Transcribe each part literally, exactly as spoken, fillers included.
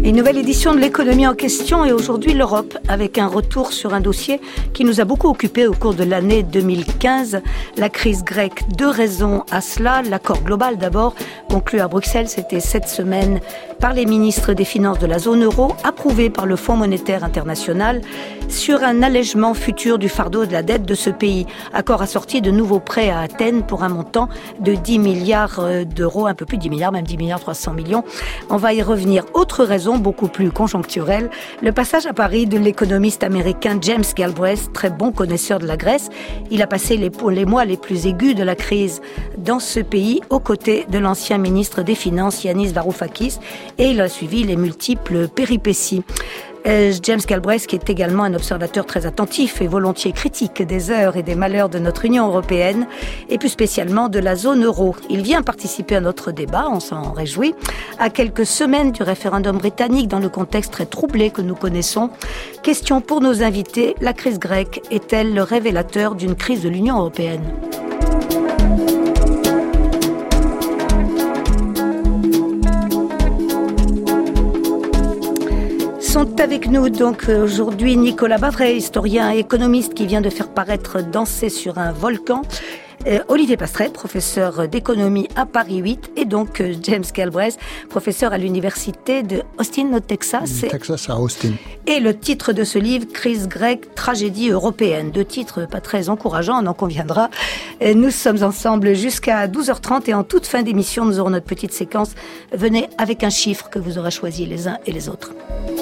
Une nouvelle édition de l'économie en question et aujourd'hui l'Europe avec un retour sur un dossier qui nous a beaucoup occupé au cours de l'année deux mille quinze, la crise grecque. Deux raisons à cela. L'accord global d'abord, conclu à Bruxelles, c'était cette semaine par les ministres des Finances de la zone euro, approuvé par le Fonds monétaire international sur un allègement futur du fardeau de la dette de ce pays. Accord assorti de nouveaux prêts à Athènes pour un montant de dix milliards d'euros, un peu plus de dix milliards, même dix milliards trois cents millions. On va y revenir. Autre raison, beaucoup plus conjoncturelle, le passage à Paris de l'économiste américain James Galbraith, très bon connaisseur de la Grèce. Il a passé les, les mois les plus aigus de la crise dans ce pays, aux côtés de l'ancien ministre des Finances, Yanis Varoufakis, et il a suivi les multiples péripéties. Euh, James Galbraith, qui est également un observateur très attentif et volontiers critique des heures et des malheurs de notre Union européenne, et plus spécialement de la zone euro. Il vient participer à notre débat, on s'en réjouit, à quelques semaines du référendum britannique dans le contexte très troublé que nous connaissons. Question pour nos invités, la crise grecque est-elle le révélateur d'une crise de l'Union européenne ? Sont avec nous donc aujourd'hui Nicolas Bavray, historien et économiste qui vient de faire paraître Danser sur un volcan, euh, Olivier Pastret, professeur d'économie à Paris huit, et donc euh, James Galbraith, professeur à l'université de Austin au Texas. Texas à Austin. Et le titre de ce livre, Crise grecque, tragédie européenne. Deux titres pas très encourageants, on en conviendra. Et nous sommes ensemble jusqu'à douze heures trente et en toute fin d'émission, nous aurons notre petite séquence. Venez avec un chiffre que vous aurez choisi les uns et les autres.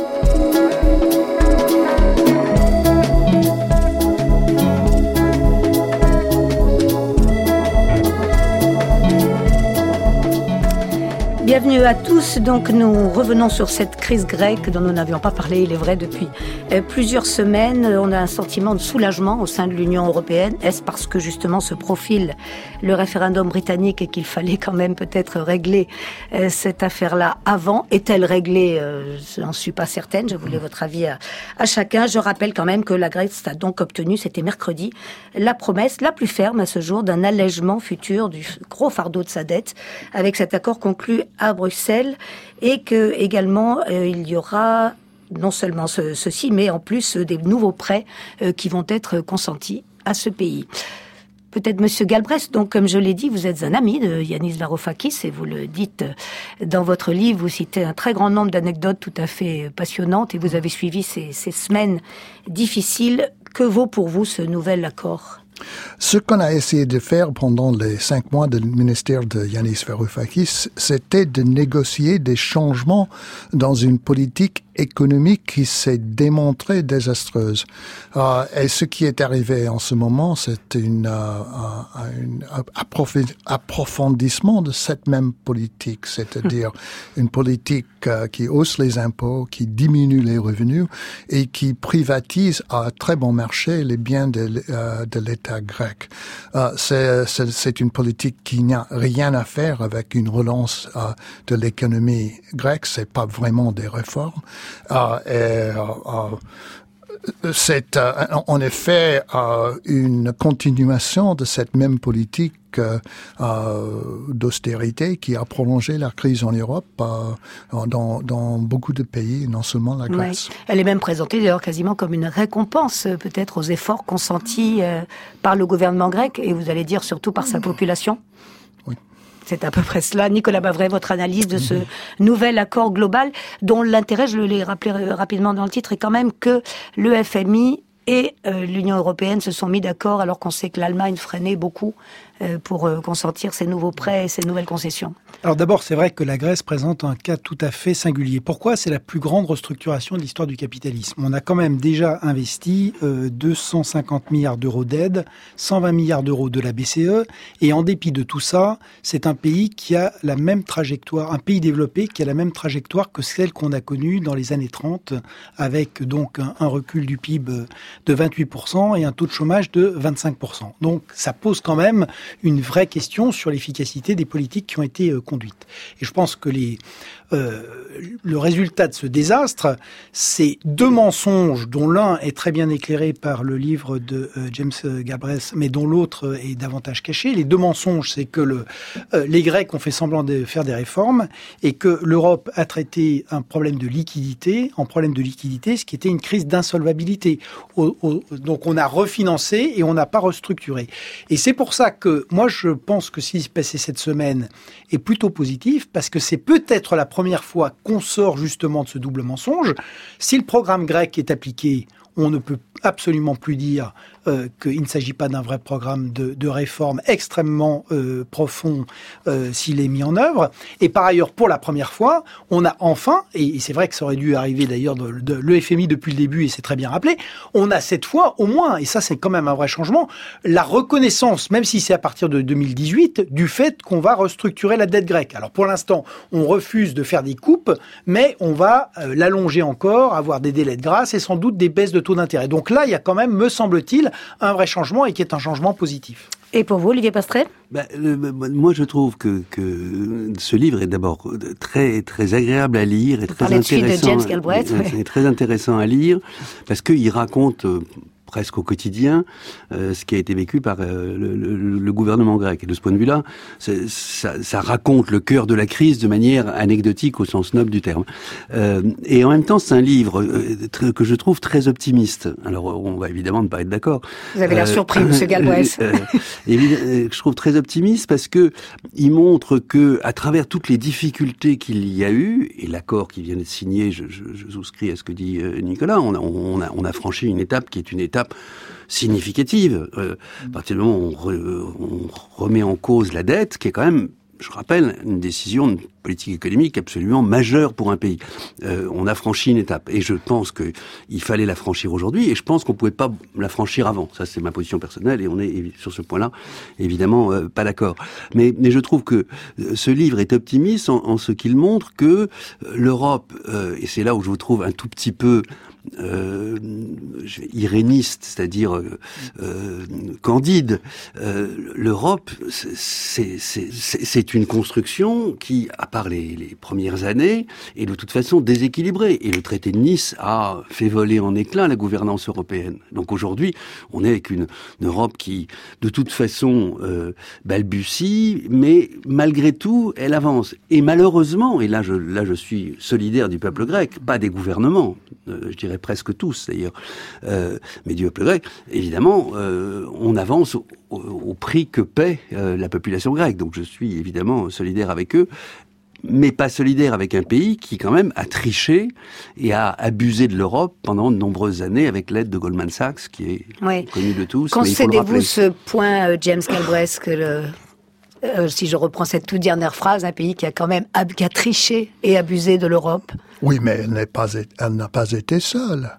Bienvenue à tous. Donc nous revenons sur cette crise grecque dont nous n'avions pas parlé, il est vrai, depuis euh, plusieurs semaines. On a un sentiment de soulagement au sein de l'Union européenne. Est-ce parce que justement se profile le référendum britannique et qu'il fallait quand même peut-être régler euh, cette affaire-là avant ? Est-elle réglée ? euh, Je n'en suis pas certaine. Je voulais votre avis à, à chacun. Je rappelle quand même que la Grèce a donc obtenu, c'était mercredi, la promesse la plus ferme à ce jour d'un allègement futur du gros fardeau de sa dette avec cet accord conclu à Bruxelles, et que également euh, il y aura non seulement ce, ceci, mais en plus euh, des nouveaux prêts euh, qui vont être consentis à ce pays. Peut-être Monsieur Galbraith, donc comme je l'ai dit, vous êtes un ami de Yanis Varoufakis et vous le dites dans votre livre, vous citez un très grand nombre d'anecdotes tout à fait passionnantes et vous avez suivi ces, ces semaines difficiles. Que vaut pour vous ce nouvel accord ? Ce qu'on a essayé de faire pendant les cinq mois du ministère de Yanis Varoufakis, c'était de négocier des changements dans une politique économique qui s'est démontrée désastreuse. Euh, et ce qui est arrivé en ce moment, c'est une, euh, un approfondissement de cette même politique, c'est-à-dire une politique euh, qui hausse les impôts, qui diminue les revenus et qui privatise à très bon marché les biens de, euh, de l'État grec. Euh, c'est, c'est, c'est une politique qui n'a rien à faire avec une relance euh, de l'économie grecque. C'est pas vraiment des réformes. Euh, et, euh, c'est euh, en effet euh, une continuation de cette même politique euh, d'austérité qui a prolongé la crise en Europe euh, dans, dans beaucoup de pays, non seulement la Grèce. Oui. Elle est même présentée d'ailleurs quasiment comme une récompense peut-être aux efforts consentis euh, par le gouvernement grec et vous allez dire surtout par sa population. Oui. C'est à peu près cela. Nicolas Bavray, votre analyse de ce mmh. nouvel accord global, dont l'intérêt, je l'ai rappelé rapidement dans le titre, est quand même que le F M I et euh, l'Union européenne se sont mis d'accord alors qu'on sait que l'Allemagne freinait beaucoup euh, pour euh, consentir ces nouveaux prêts et ces nouvelles concessions. Alors d'abord, c'est vrai que la Grèce présente un cas tout à fait singulier. Pourquoi ? C'est la plus grande restructuration de l'histoire du capitalisme. On a quand même déjà investi euh, deux cent cinquante milliards d'euros d'aide, cent vingt milliards d'euros de la B C E, et en dépit de tout ça, c'est un pays qui a la même trajectoire, un pays développé qui a la même trajectoire que celle qu'on a connue dans les années trente, avec donc un, un recul du P I B de vingt-huit pour cent et un taux de chômage de vingt-cinq pour cent. Donc ça pose quand même une vraie question sur l'efficacité des politiques qui ont été euh, conduites. Et je pense que les, euh, le résultat de ce désastre, c'est deux mensonges dont l'un est très bien éclairé par le livre de euh, James Galbraith, mais dont l'autre est davantage caché. Les deux mensonges, c'est que le, euh, les Grecs ont fait semblant de faire des réformes et que l'Europe a traité un problème de liquidité en problème de liquidité, ce qui était une crise d'insolvabilité. Au, au, donc on a refinancé et on n'a pas restructuré. Et c'est pour ça que moi je pense que ce qui s'est passé cette semaine est plutôt positif, parce que c'est peut-être la première fois qu'on sort justement de ce double mensonge. Si le programme grec est appliqué, on ne peut absolument plus dire euh, qu'il ne s'agit pas d'un vrai programme de, de réforme extrêmement euh, profond euh, s'il est mis en œuvre. Et par ailleurs, pour la première fois, on a enfin, et, et c'est vrai que ça aurait dû arriver d'ailleurs de, de l'E F M I depuis le début, et c'est très bien rappelé, on a cette fois au moins, et ça c'est quand même un vrai changement, la reconnaissance, même si c'est à partir de deux mille dix-huit, du fait qu'on va restructurer la dette grecque. Alors pour l'instant, on refuse de faire des coupes, mais on va euh, l'allonger encore, avoir des délais de grâce et sans doute des baisses de taux d'intérêt. Donc là, il y a quand même, me semble-t-il, un vrai changement et qui est un changement positif. Et pour vous, Olivier Pastrel ? Ben, euh, moi, je trouve que, que ce livre est d'abord très très agréable à lire et vous très intéressant. De James Galbraith, euh, oui. Très intéressant à lire parce qu'il raconte euh, presque au quotidien euh, ce qui a été vécu par euh, le, le, le gouvernement grec. Et de ce point de vue-là, ça, ça raconte le cœur de la crise de manière anecdotique au sens noble du terme. Euh, et en même temps, c'est un livre euh, très, que je trouve très optimiste. Alors, on va évidemment ne pas être d'accord. Vous avez l'air euh, surpris, Monsieur Galbraith. Euh, euh, je trouve très optimiste parce que il montre que, à travers toutes les difficultés qu'il y a eu, et l'accord qui vient d'être signé, je, je, je souscris à ce que dit euh, Nicolas, on a, on, a, on a franchi une étape qui est une étape significative. Euh, à partir du moment où on, re, on remet en cause la dette, qui est quand même, je rappelle, une décision de politique économique absolument majeure pour un pays. Euh, on a franchi une étape. Et je pense qu'il fallait la franchir aujourd'hui, et je pense qu'on ne pouvait pas la franchir avant. Ça, c'est ma position personnelle, et on est sur ce point-là, évidemment, euh, pas d'accord. Mais, mais je trouve que ce livre est optimiste en, en ce qu'il montre que l'Europe, euh, et c'est là où je vous trouve un tout petit peu Euh, iréniste, c'est-à-dire euh, euh, candide. Euh, L'Europe, c'est, c'est, c'est, c'est une construction qui, à part les, les premières années, est de toute façon déséquilibrée. Et le traité de Nice a fait voler en éclats la gouvernance européenne. Donc aujourd'hui, on est avec une, une Europe qui, de toute façon, euh, balbutie, mais malgré tout, elle avance. Et malheureusement, et là je, là je suis solidaire du peuple grec, pas des gouvernements, euh, je dirais presque tous d'ailleurs, euh, mais du peuple grec, évidemment, euh, on avance au, au, au prix que paie euh, la population grecque. Donc je suis évidemment solidaire avec eux, mais pas solidaire avec un pays qui quand même a triché et a abusé de l'Europe pendant de nombreuses années avec l'aide de Goldman Sachs, qui est oui. connu de tous. Concédez-vous ce point, euh, James Galbraith, que le... Euh, si je reprends cette toute dernière phrase, un pays qui a quand même ab- qui a triché et abusé de l'Europe. Oui, mais elle, n'est pas, elle n'a pas été seule.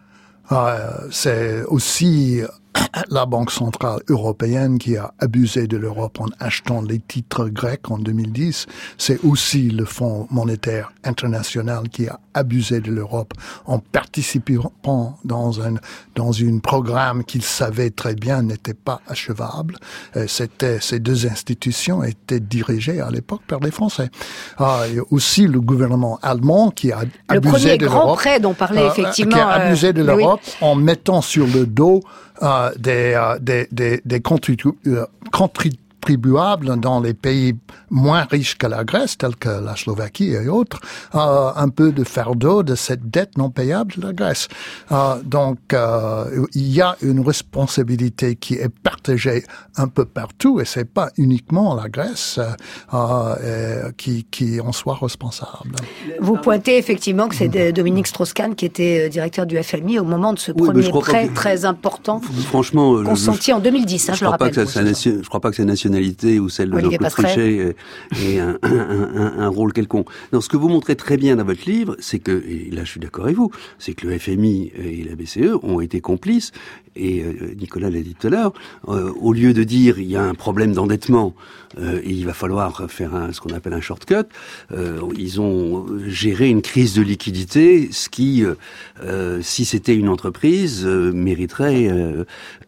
Euh, c'est aussi la Banque centrale européenne qui a abusé de l'Europe en achetant les titres grecs en deux mille dix. C'est aussi le Fonds monétaire international qui a abusé de l'Europe en participant dans un dans un programme qu'il savait très bien n'était pas achevable. C'était ces deux institutions étaient dirigées à l'époque par les Français. Ah, et aussi le gouvernement allemand qui a le abusé de l'Europe. Le premier grand prêt dont parlait euh, effectivement. Qui a abusé de euh, l'Europe oui. en mettant sur le dos Euh, des, euh, des, des, des contribu- euh, contribuables dans les pays moins riches que la Grèce, tels que la Slovaquie et autres, euh, un peu de fardeau de cette dette non payable de la Grèce. Euh, donc, euh, il y a une responsabilité qui est partagée un peu partout, et c'est pas uniquement la Grèce euh, qui, qui en soit responsable. Vous pointez effectivement que c'est Dominique Strauss-Kahn qui était directeur du F M I au moment de ce oui, premier prêt que... très important, franchement, consenti je, en deux mille dix, hein, je, je le rappelle. Pas que ça, ça, je crois pas que sa nationalité ou celle de Jean-Claude Trichet ait un, un, un, un rôle quelconque. Non, ce que vous montrez très bien dans votre livre, c'est que, et là je suis d'accord avec vous, c'est que le F M I et la B C E ont été complices Et euh, Nicolas l'a dit tout à l'heure, euh, au lieu de dire il y a un problème d'endettement euh, et il va falloir faire un, ce qu'on appelle un shortcut, euh, ils ont géré une crise de liquidité, ce qui, euh, si c'était une entreprise, euh, mériterait euh,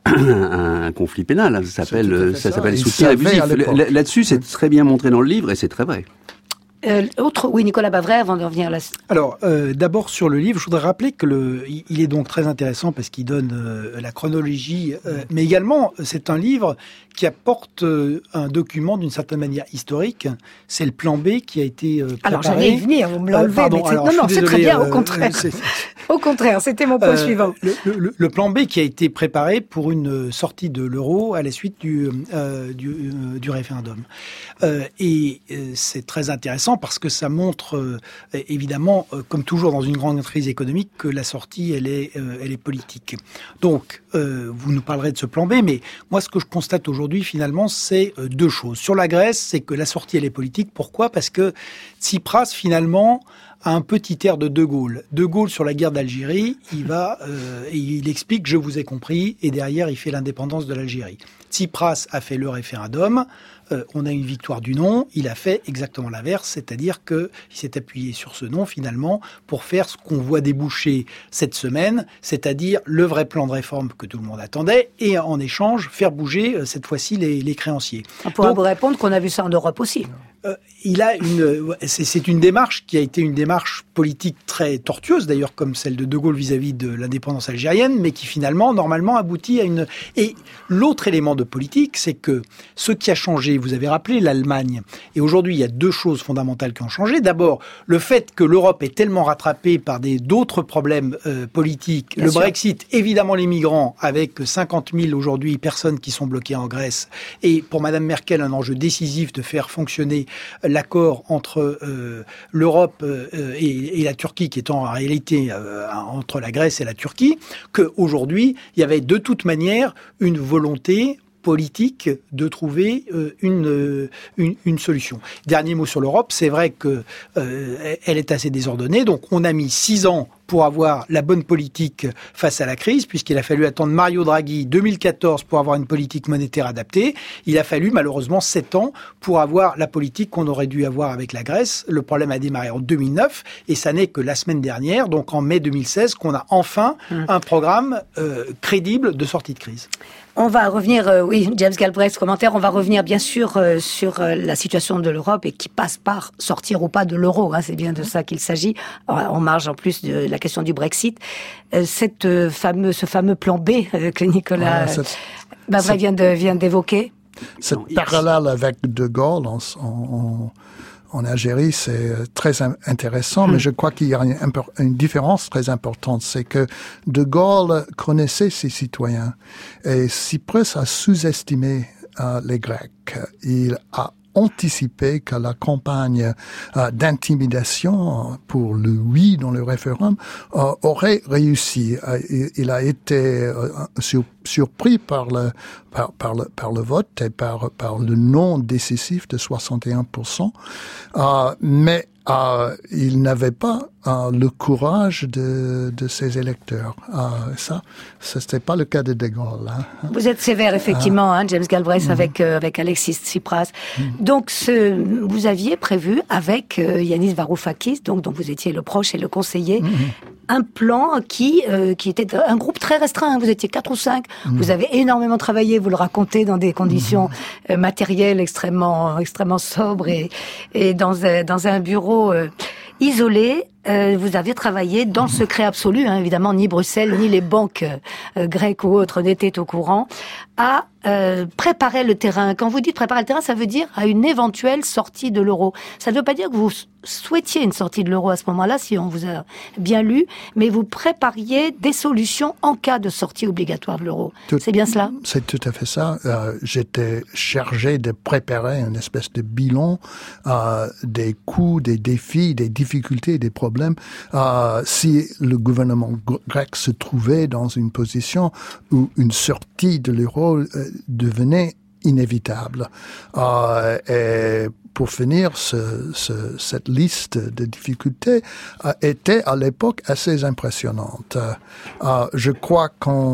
un, un conflit pénal. Ça s'appelle, ça, ça s'appelle soutien abusif. Là-dessus, c'est très bien montré dans le livre et c'est très vrai. Euh, autre, oui, Nicolas Bavray, avant de revenir là. Alors, euh, d'abord sur le livre, je voudrais rappeler que le, il est donc très intéressant parce qu'il donne euh, la chronologie, euh, mais également c'est un livre qui apporte euh, un document d'une certaine manière historique. C'est le plan B qui a été euh, préparé. Alors j'allais y venir, vous me l'enlevez, euh, mais alors, non, non, c'est très bien, au contraire. Euh, au contraire, c'était mon point euh, suivant. Le, le, le plan B qui a été préparé pour une sortie de l'euro à la suite du euh, du, euh, du référendum. Euh, et euh, c'est très intéressant parce que ça montre, euh, évidemment, euh, comme toujours dans une grande crise économique, que la sortie, elle est, euh, elle est politique. Donc, euh, vous nous parlerez de ce plan B, mais moi, ce que je constate aujourd'hui, finalement, c'est euh, deux choses. Sur la Grèce, c'est que la sortie, elle est politique. Pourquoi ? Parce que Tsipras, finalement, a un petit air de De Gaulle. De Gaulle, sur la guerre d'Algérie, il va euh, et il explique « je vous ai compris » et derrière, il fait l'indépendance de l'Algérie. Tsipras a fait le référendum. Euh, on a une victoire du non, il a fait exactement l'inverse, c'est-à-dire qu'il s'est appuyé sur ce non, finalement, pour faire ce qu'on voit déboucher cette semaine, c'est-à-dire le vrai plan de réforme que tout le monde attendait, et en échange, faire bouger, euh, cette fois-ci, les, les créanciers. On pourra vous répondre qu'on a vu ça en Europe aussi. Euh, il a une, c'est, c'est une démarche qui a été une démarche politique très tortueuse, d'ailleurs, comme celle de De Gaulle vis-à-vis de l'indépendance algérienne, mais qui finalement, normalement, aboutit à une... Et l'autre élément de politique, c'est que ce qui a changé, vous avez rappelé l'Allemagne, et aujourd'hui, il y a deux choses fondamentales qui ont changé. D'abord, le fait que l'Europe est tellement rattrapée par des, d'autres problèmes euh, politiques, Bien le sûr. Brexit, évidemment les migrants, avec cinquante mille aujourd'hui personnes qui sont bloquées en Grèce, et pour Madame Merkel, un enjeu décisif de faire fonctionner l'accord entre euh, l'Europe euh, et, et la Turquie, qui est en réalité euh, entre la Grèce et la Turquie, qu'aujourd'hui, il y avait de toute manière une volonté politique de trouver euh, une, euh, une une solution. Dernier mot sur l'Europe, c'est vrai que euh, elle est assez désordonnée, donc on a mis six ans pour avoir la bonne politique face à la crise, puisqu'il a fallu attendre Mario Draghi deux mille quatorze pour avoir une politique monétaire adaptée. Il a fallu malheureusement sept ans pour avoir la politique qu'on aurait dû avoir avec la Grèce. Le problème a démarré en deux mille neuf et ça n'est que la semaine dernière, donc en mai deux mille seize, qu'on a enfin mmh. un programme euh, crédible de sortie de crise. On va revenir, euh, oui, James Galbraith, commentaire, on va revenir bien sûr euh, sur euh, la situation de l'Europe et qui passe par sortir ou pas de l'euro, hein, c'est bien de ça qu'il s'agit, en marge en plus de la question du Brexit. Euh, cette euh, fameux, ce fameux plan B euh, que Nicolas ouais, Bavray vient, de, vient d'évoquer. C'est parallèle avec De Gaulle en, en, en Algérie, c'est très intéressant, mmh. mais je crois qu'il y a une, une différence très importante, c'est que De Gaulle connaissait ses citoyens et Tsipras a sous-estimé euh, les Grecs. Il a anticipé que la campagne euh, d'intimidation pour le oui dans le référendum euh, aurait réussi. Euh, il, il a été euh, sur, surpris par le, par, par, le, par le vote et par, par le non décisif de soixante et un pour cent, euh, mais euh, il n'avait pas euh, le courage de, de ses électeurs. Euh, ça, ce n'était pas le cas de De Gaulle. Hein. Vous êtes sévère, effectivement, ah. hein, James Galbraith, mm-hmm. avec, euh, avec Alexis Tsipras. Mm-hmm. Donc, ce, vous aviez prévu avec euh, Yanis Varoufakis, donc, dont vous étiez le proche et le conseiller, mm-hmm. un plan qui, euh, qui était un groupe très restreint. Hein, vous étiez quatre ou cinq. Mm-hmm. Vous avez énormément travaillé, vous le racontez, dans des conditions mm-hmm. euh, matérielles extrêmement, extrêmement sobres et, et dans, un, dans un bureau euh, isolé. Euh, vous avez travaillé dans le secret absolu, hein, évidemment, ni Bruxelles, ni les banques euh, grecques ou autres n'étaient au courant, à euh, préparer le terrain. Quand vous dites préparer le terrain, ça veut dire à une éventuelle sortie de l'euro. Ça ne veut pas dire que vous souhaitiez une sortie de l'euro à ce moment-là, si on vous a bien lu, mais vous prépariez des solutions en cas de sortie obligatoire de l'euro. Tout, c'est bien cela ? C'est tout à fait ça. Euh, j'étais chargé de préparer une espèce de bilan euh, des coûts, des défis, des difficultés, des problèmes. Euh, si le gouvernement grec se trouvait dans une position où une sortie de l'euro euh, devenait inévitable. Euh, et pour finir, ce, ce, cette liste de difficultés euh, était à l'époque assez impressionnante. Euh, je crois qu'on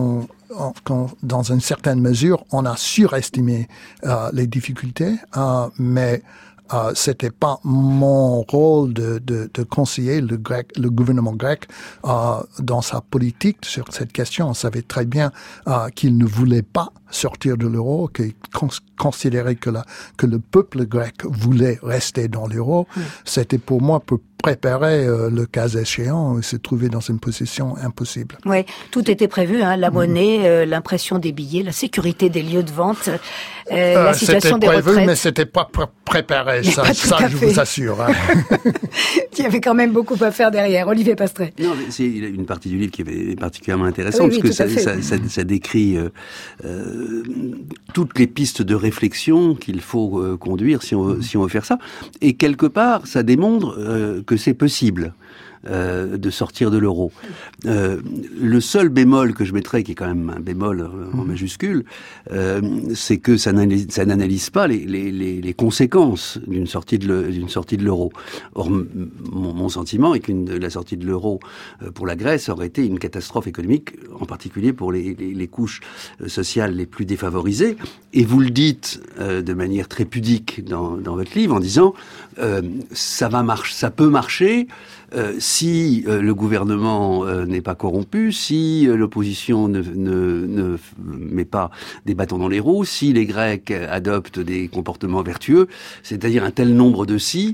on, dans une certaine mesure, on a surestimé euh, les difficultés, euh, mais Euh, c'était pas mon rôle de, de, de conseiller le, grec, le gouvernement grec euh, dans sa politique sur cette question. On savait très bien euh, qu'il ne voulait pas sortir de l'euro, qu'il cons- considérait que, la, que le peuple grec voulait rester dans l'euro. Mmh. C'était pour moi pour préparer euh, le cas échéant, se trouver dans une position impossible. Oui, tout était prévu, hein, la monnaie, mmh. euh, l'impression des billets, la sécurité des lieux de vente, euh, euh, la situation des prévu, retraites. Mais c'était pas pr- préparé, ça, ça je vous assure. Hein. Il y avait quand même beaucoup à faire derrière. Olivier Pastrey. Non, mais c'est une partie du livre qui est particulièrement intéressante, oui, parce oui, que ça, ça, ça, ça décrit euh, euh, toutes les pistes de réflexion qu'il faut euh, conduire si on, veut, si on veut faire ça. Et quelque part, ça démontre euh, que c'est possible. Euh, de sortir de l'euro. Euh, le seul bémol que je mettrais, qui est quand même un bémol euh, en majuscule, euh, c'est que ça n'analyse, ça n'analyse pas les, les, les, les conséquences d'une sortie de, le, d'une sortie de l'euro. Or, m- mon, mon sentiment est que la sortie de l'euro euh, pour la Grèce aurait été une catastrophe économique, en particulier pour les, les, les couches sociales les plus défavorisées. Et vous le dites euh, de manière très pudique dans, dans votre livre, en disant euh, ça va marcher, ça peut marcher. Euh, si euh, le gouvernement euh, n'est pas corrompu, si euh, l'opposition ne, ne, ne met pas des bâtons dans les roues, si les Grecs adoptent des comportements vertueux, c'est-à-dire un tel nombre de si,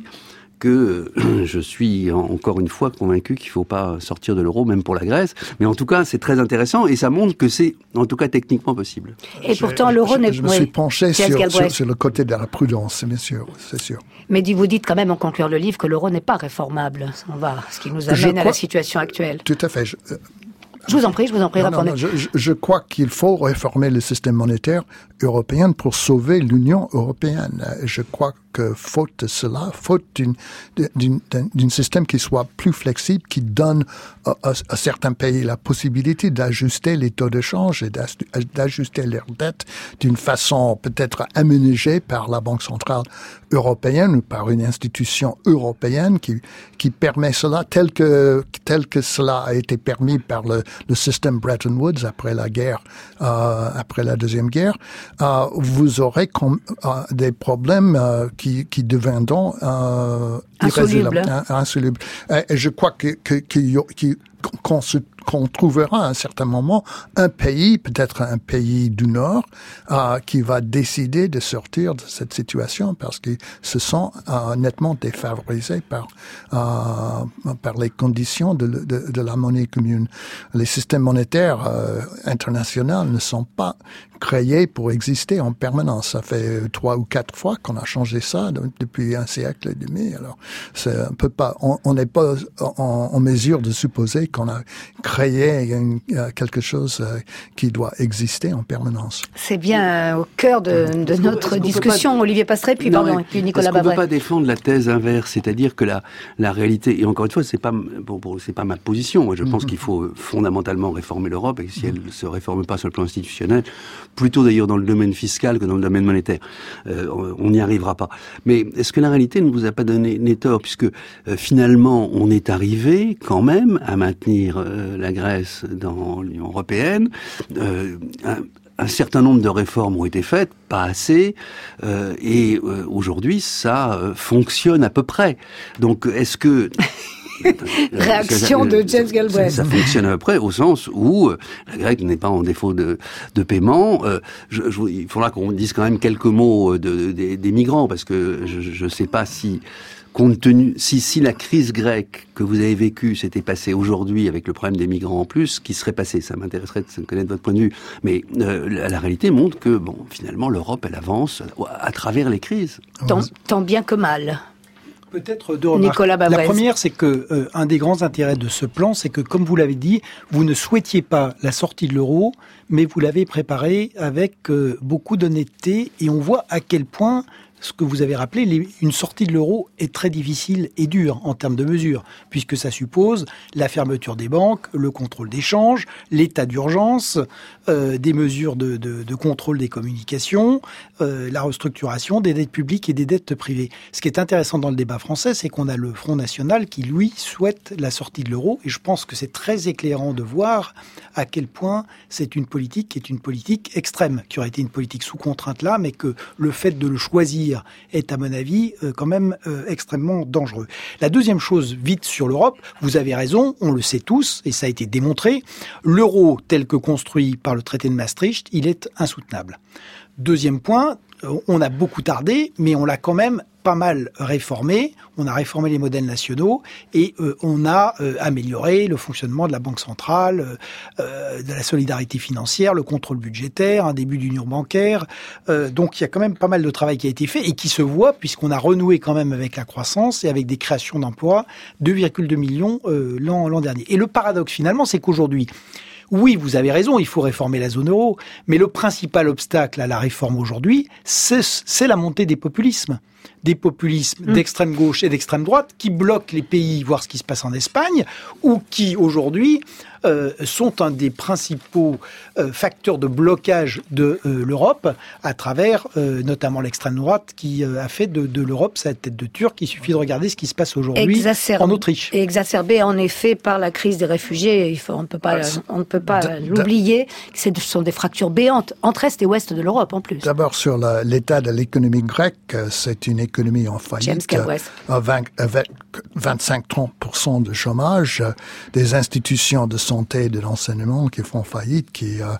que euh, je suis encore une fois convaincu qu'il ne faut pas sortir de l'euro, même pour la Grèce. Mais en tout cas, c'est très intéressant et ça montre que c'est, en tout cas, techniquement possible. Et pourtant, l'euro n'est pas... Je me suis penché sur, sur, sur le côté de la prudence, bien sûr, c'est sûr. Mais vous dites quand même, en concluant le livre, que l'euro n'est pas réformable. On va, ce qui nous amène crois, à la situation actuelle. Tout à fait. Je, euh, je vous en prie, je vous en prie, non, non, non, je, je crois qu'il faut réformer le système monétaire européen pour sauver l'Union européenne. Je crois que faute de cela, faute d'une, d'une, d'un système qui soit plus flexible, qui donne à, à, à certains pays la possibilité d'ajuster les taux de change et d'ajuster leurs dettes d'une façon peut-être aménagée par la Banque centrale européenne ou par une institution européenne qui, qui permet cela tel que, tel que cela a été permis par le, le système Bretton Woods après la guerre, euh, après la Deuxième Guerre. Euh, vous aurez com- euh, des problèmes euh, qui, qui deviendront euh, insolubles. insolubles. Et je crois que, que, que, qu'on, se, qu'on trouvera à un certain moment un pays, peut-être un pays du Nord, euh, qui va décider de sortir de cette situation parce qu'ils se sont euh, nettement défavorisés par, euh, par les conditions de, de, de la monnaie commune. Les systèmes monétaires euh, internationaux ne sont pas créés pour exister en permanence. Ça fait trois ou quatre fois qu'on a changé ça depuis un siècle et demi. Alors, c'est un peu pas, on n'est pas en, en mesure de supposer qu'on a créé une, quelque chose qui doit exister en permanence. C'est bien au cœur de, de notre discussion, pas... Olivier Pastrey, puis, non, pardon, et puis Nicolas Babret. Est-ce qu'on ne peut pas défendre la thèse inverse, c'est-à-dire que la, la réalité, et encore une fois, c'est pas, bon, bon, c'est pas ma position. Moi, je pense mm-hmm. qu'il faut fondamentalement réformer l'Europe, et si elle ne se réforme pas sur le plan institutionnel, plutôt d'ailleurs dans le domaine fiscal que dans le domaine monétaire, euh, on n'y arrivera pas. Mais est-ce que la réalité ne vous a pas donné tort, puisque euh, finalement, on est arrivé quand même à maintenir euh, la Grèce dans l'Union européenne, euh, un, un certain nombre de réformes ont été faites, pas assez, euh, et euh, aujourd'hui, ça euh, fonctionne à peu près. Donc, est-ce que... Réaction de James Galbraith. Ça, ça fonctionne à peu près au sens où euh, la Grèce n'est pas en défaut de, de paiement. Euh, je, je, il faudra qu'on dise quand même quelques mots de, de, de, des migrants, parce que je ne sais pas si... Compte tenu, si, si la crise grecque que vous avez vécue s'était passée aujourd'hui avec le problème des migrants en plus, qui serait passé? Ça m'intéresserait de connaître votre point de vue. Mais euh, la, la réalité montre que, bon, finalement, l'Europe, elle avance à, à travers les crises. Tant, tant bien que mal. Peut-être deux remarques. Nicolas Babret. La première, c'est que euh, un des grands intérêts de ce plan, c'est que, comme vous l'avez dit, vous ne souhaitiez pas la sortie de l'euro, mais vous l'avez préparé avec euh, beaucoup d'honnêteté, et on voit à quel point ce que vous avez rappelé, les, une sortie de l'euro est très difficile et dure en termes de mesures, puisque ça suppose la fermeture des banques, le contrôle des changes, l'état d'urgence, euh, des mesures de, de, de contrôle des communications, euh, la restructuration des dettes publiques et des dettes privées. Ce qui est intéressant dans le débat français, c'est qu'on a le Front National qui, lui, souhaite la sortie de l'euro, et je pense que c'est très éclairant de voir à quel point c'est une politique qui est une politique extrême, qui aurait été une politique sous contrainte là, mais que le fait de le choisir est, à mon avis, euh, quand même euh, extrêmement dangereux. La deuxième chose, vite sur l'Europe, vous avez raison, on le sait tous, et ça a été démontré, l'euro tel que construit par le traité de Maastricht, il est insoutenable. Deuxième point, on a beaucoup tardé, mais on l'a quand même pas mal réformé. On a réformé les modèles nationaux et euh, on a euh, amélioré le fonctionnement de la Banque centrale, euh, de la solidarité financière, le contrôle budgétaire, un début d'union bancaire. Euh, donc il y a quand même pas mal de travail qui a été fait et qui se voit puisqu'on a renoué quand même avec la croissance et avec des créations d'emplois, deux virgule deux millions euh, l'an, l'an dernier. Et le paradoxe finalement, c'est qu'aujourd'hui, oui, vous avez raison, il faut réformer la zone euro, mais le principal obstacle à la réforme aujourd'hui, c'est, c'est la montée des populismes. Des populismes mmh. d'extrême gauche et d'extrême droite qui bloquent les pays, voir ce qui se passe en Espagne, ou qui aujourd'hui euh, sont un des principaux euh, facteurs de blocage de euh, l'Europe, à travers euh, notamment l'extrême droite qui euh, a fait de, de l'Europe sa tête de turc. Il suffit de regarder ce qui se passe aujourd'hui Exacerbe, en Autriche. Et exacerbé en effet par la crise des réfugiés. Il faut, on ne peut pas, on ne peut pas d- l'oublier. Ce sont des fractures béantes entre est et ouest de l'Europe en plus. D'abord sur la, l'état de l'économie grecque, c'est une économie en faillite, avec vingt-cinq à trente pour cent de chômage, des institutions de santé et de l'enseignement qui font faillite, qui euh,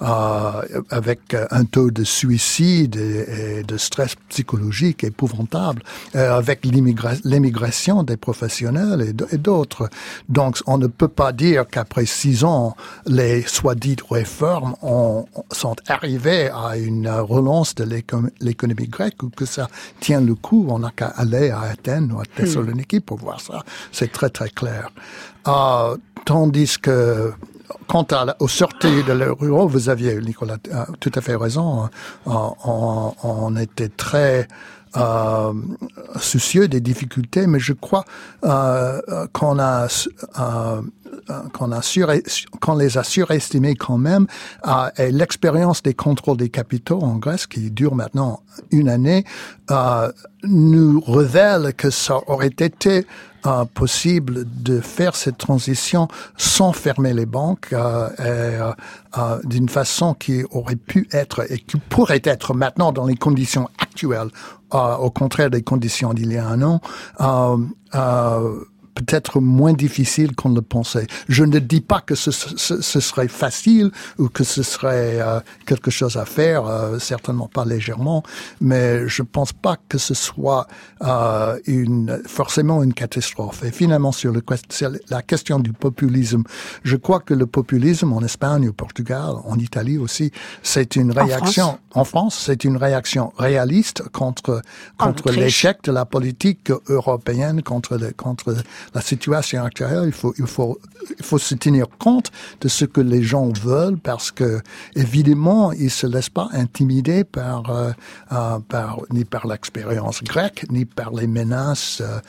euh, avec un taux de suicide et, et de stress psychologique épouvantable, euh, avec l'immigra- l'immigration des professionnels et, et d'autres. Donc on ne peut pas dire qu'après six ans, les soi-dites réformes ont, sont arrivées à une relance de l'économie, l'économie grecque ou que ça tient le coup. On n'a qu'à aller à Athènes ou à Thessaloniki pour voir ça. C'est très, très clair. Euh, tandis que, quant à la, aux sorties de l'euro, vous aviez, Nicolas, euh, tout à fait raison. Euh, on, on était très euh, soucieux des difficultés, mais je crois euh, qu'on a... Euh, qu'on a sur, qu'on les a surestimés quand même, euh, et l'expérience des contrôles des capitaux en Grèce, qui dure maintenant une année, euh, nous révèle que ça aurait été euh, possible de faire cette transition sans fermer les banques, euh, et, euh, d'une façon qui aurait pu être et qui pourrait être maintenant dans les conditions actuelles, euh, au contraire des conditions d'il y a un an, euh, euh, peut-être moins difficile qu'on le pensait. Je ne dis pas que ce, ce, ce serait facile ou que ce serait euh, quelque chose à faire, euh, certainement pas légèrement, mais je pense pas que ce soit euh, une, forcément une catastrophe. Et finalement, sur, le, sur la question du populisme, je crois que le populisme en Espagne, au Portugal, en Italie aussi, c'est une réaction, en France, en France c'est une réaction réaliste contre, contre l'échec de la politique européenne, contre, le, contre la situation actuelle. Il faut, il faut, il faut se tenir compte de ce que les gens veulent parce que, évidemment, ils se laissent pas intimider par, euh, euh, par, ni par l'expérience grecque, ni par les menaces, euh,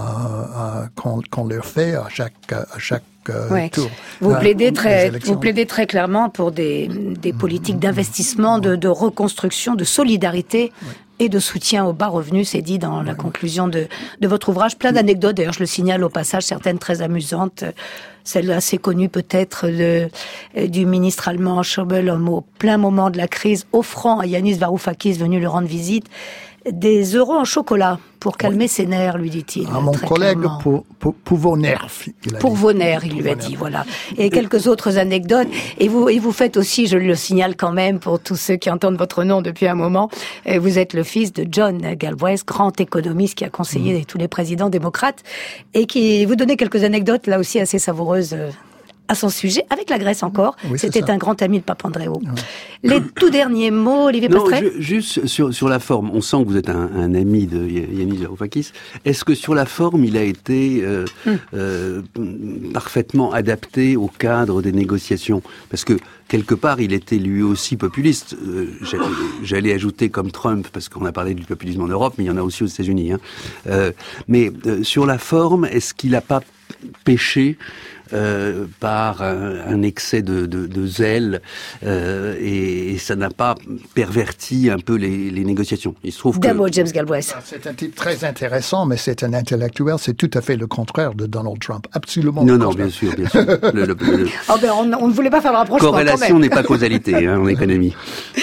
euh, qu'on, qu'on leur fait à chaque, à chaque Ouais. Tour, vous, plaidez très, vous plaidez très clairement pour des, des politiques d'investissement, de, de reconstruction, de solidarité ouais. et de soutien aux bas revenus, c'est dit dans la ouais. conclusion de, de votre ouvrage. Plein d'anecdotes, d'ailleurs je le signale au passage, certaines très amusantes. Celle assez connue peut-être de, du ministre allemand Schäuble au plein moment de la crise, offrant à Yanis Varoufakis, venu lui rendre visite, des euros en chocolat pour calmer oui. ses nerfs, lui dit-il. Ah, mon collègue, pour, pour, pour vos nerfs. Il a pour dit. vos nerfs, il pour lui a dit, nerfs. Voilà. Et quelques autres anecdotes. Et vous, et vous faites aussi, je le signale quand même, pour tous ceux qui entendent votre nom depuis un moment, vous êtes le fils de John Galbraith, grand économiste qui a conseillé mmh. tous les présidents démocrates, et qui vous donnez quelques anecdotes, là aussi assez savoureuses, à son sujet, avec la Grèce encore. Oui, C'était ça. un grand ami de Papandréou. Ouais. Les tout derniers mots, Olivier Non, Pastré. je, juste sur, sur la forme, on sent que vous êtes un, un ami de Yanis Varoufakis. Est-ce que sur la forme, il a été euh, hum. euh, parfaitement adapté au cadre des négociations? Parce que quelque part, il était lui aussi populiste. Euh, j'allais, j'allais ajouter comme Trump, parce qu'on a parlé du populisme en Europe, mais il y en a aussi aux États-Unis. Hein. Euh, mais euh, sur la forme, est-ce qu'il n'a pas péché Euh, par un, un excès de, de, de zèle euh, et, et ça n'a pas perverti un peu les, les négociations. Il se trouve D'un que... mot, James Galbraith. C'est un type très intéressant, mais c'est un intellectuel. C'est tout à fait le contraire de Donald Trump. Absolument. Non, le non, contraire. bien sûr, bien sûr. Le, le, le... Oh ben, on, on ne voulait pas faire le rapprochement. Corrélation n'est pas causalité hein, en économie.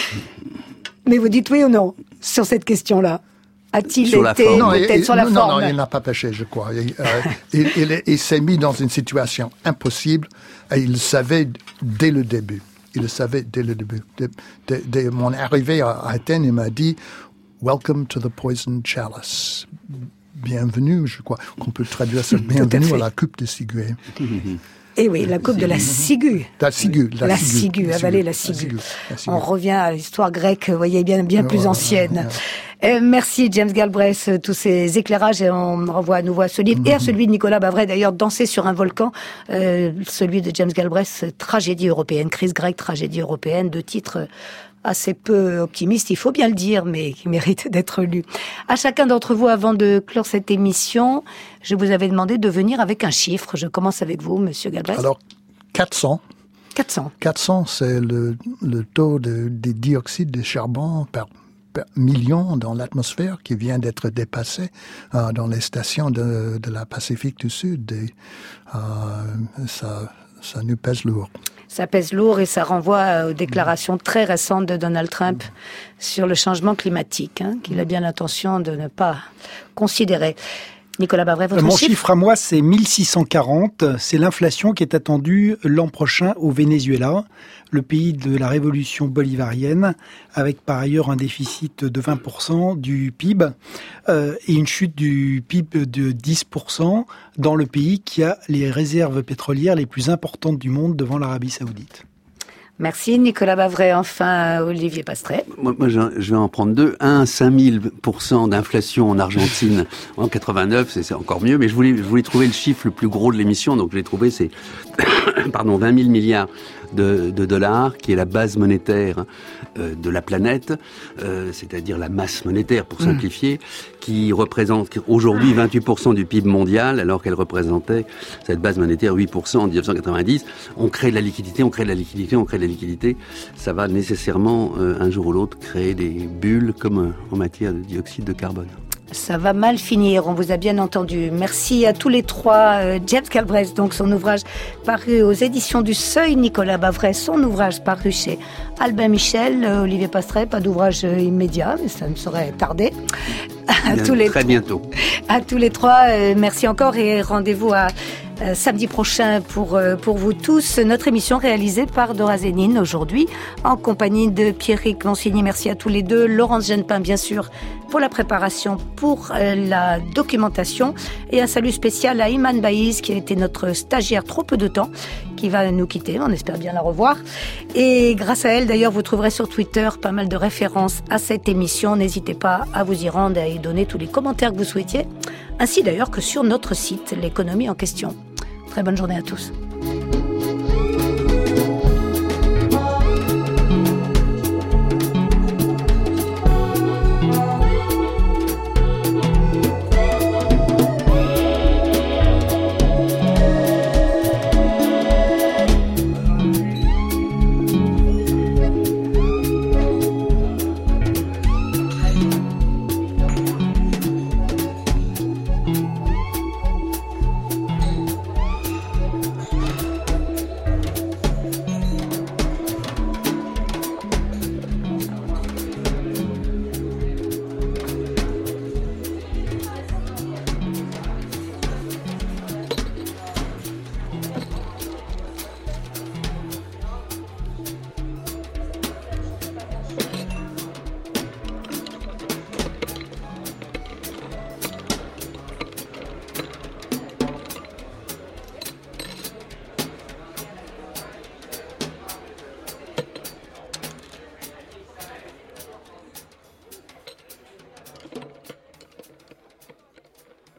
Mais vous dites oui ou non sur cette question-là? A-t-il Sur la été forme. Non, peut-être il, sur la non, forme? non, il n'a pas péché, je crois. Il, euh, il, il, il s'est mis dans une situation impossible et il le savait dès le début. Il le savait dès le début. Dès, dès, dès mon arrivée à Athènes, il m'a dit « Welcome to the poison chalice ». Bienvenue, je crois qu'on peut traduire ça. Bienvenue à, à la coupe de ciguë. Eh oui, la coupe de la ciguë. La ciguë. La, la ciguë, ciguë, avaler la ciguë. On revient à l'histoire grecque, vous voyez, bien, bien plus ancienne. Euh, merci James Galbraith, tous ces éclairages, et on renvoie à nouveau à ce livre, mm-hmm. et à celui de Nicolas Bavray, d'ailleurs, Danser sur un volcan, euh, celui de James Galbraith, Tragédie européenne, crise grecque, tragédie européenne, deux titres assez peu optimistes, il faut bien le dire, mais qui méritent d'être lus. À chacun d'entre vous, avant de clore cette émission, je vous avais demandé de venir avec un chiffre. Je commence avec vous, Monsieur Galbraith. Alors, quatre cents. quatre cents. quatre cents, c'est le, le taux de, de dioxyde de charbon par millions dans l'atmosphère qui vient d'être dépassé euh, dans les stations de, de la Pacifique du Sud. Et, euh, ça, ça nous pèse lourd. Ça pèse lourd et ça renvoie aux déclarations très récentes de Donald Trump sur le changement climatique, hein, qu'il a bien l'intention de ne pas considérer. Nicolas Bavray, votre Mon chiffre? chiffre à moi, c'est mille six cent quarante. C'est l'inflation qui est attendue l'an prochain au Venezuela, le pays de la révolution bolivarienne, avec par ailleurs un déficit de vingt pour cent du P I B euh, et une chute du P I B de dix pour cent dans le pays qui a les réserves pétrolières les plus importantes du monde devant l'Arabie Saoudite. Merci Nicolas Bavray. Enfin, Olivier Pastré. Moi, moi, je vais en prendre deux. Un, cinq mille pour cent d'inflation en Argentine en quatre-vingt-neuf, c'est, c'est encore mieux. Mais je voulais, je voulais trouver le chiffre le plus gros de l'émission. Donc, je l'ai trouvé, c'est pardon, vingt mille milliards de, de dollars, qui est la base monétaire euh, de la planète, euh, c'est-à-dire la masse monétaire, pour simplifier, mmh. qui représente aujourd'hui vingt-huit pour cent du P I B mondial, alors qu'elle représentait, cette base monétaire, huit pour cent en dix-neuf cent quatre-vingt-dix. On crée de la liquidité, on crée de la liquidité, on crée de la liquidité. Ça va nécessairement, euh, un jour ou l'autre, créer des bulles, comme euh, en matière de dioxyde de carbone. Ça va mal finir, on vous a bien entendu. Merci à tous les trois. Euh, James Galbraith, donc son ouvrage paru aux éditions du Seuil, Nicolas Bavray, son ouvrage paru chez Albin Michel, euh, Olivier Pastré, pas d'ouvrage euh, immédiat, mais ça ne saurait tarder. À Bien, tous les très bientôt. À tous les trois, euh, merci encore et rendez-vous à euh, samedi prochain pour euh, pour vous tous. Notre émission réalisée par Dora Zénine aujourd'hui en compagnie de Pierrick Lansigny. Merci à tous les deux. Laurence Genepin, bien sûr, pour la préparation, pour euh, la documentation, et un salut spécial à Iman Baïs qui a été notre stagiaire trop peu de temps, qui va nous quitter. On espère bien la revoir. Et grâce à elle, d'ailleurs, vous trouverez sur Twitter pas mal de références à cette émission. N'hésitez pas à vous y rendre et à y donner tous les commentaires que vous souhaitiez, ainsi d'ailleurs que sur notre site, l'économie en question. Très bonne journée à tous.